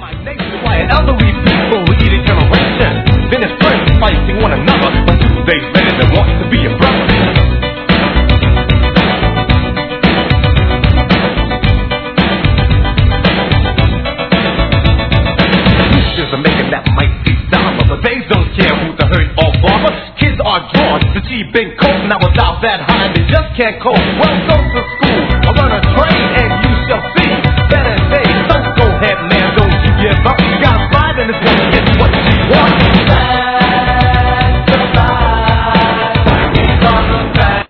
my nation, why elderly people lead a generation. Then it's friends fighting one another, but 2 days later they want to be a brother. Are making that mighty dollar, but they don't care who the hurt or bother. Kids are drawn to cheap and cold, now without that high they just can't cope. Well, go to school, or learn a trade, and you shall see